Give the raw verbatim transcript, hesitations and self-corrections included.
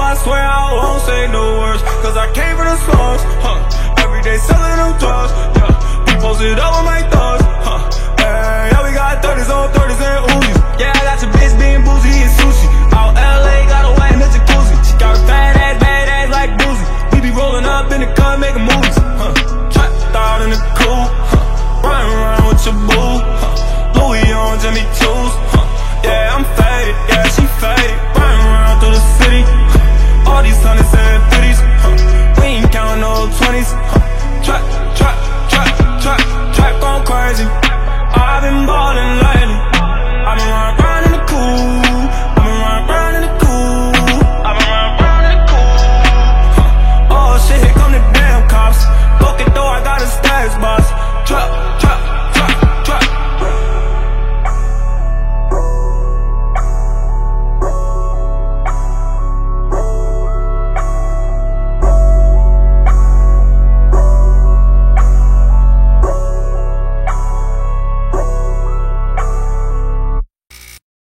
I swear I won't say no words, cause I came from the slums, huh. Every day selling them drugs, yeah. We posted up with my thugs, huh. Yeah, yeah, we got thirties on thirties and Uzis. Yeah, I got your bitch being bougie and sushi. Out L A, got a white in the jacuzzi. She got her fat ass, bad ass like Boozy. We be rolling up in the car making movies, huh. Trapped out in the coupe, huh. Riding around with your boo, huh. Louis on Jimmy too.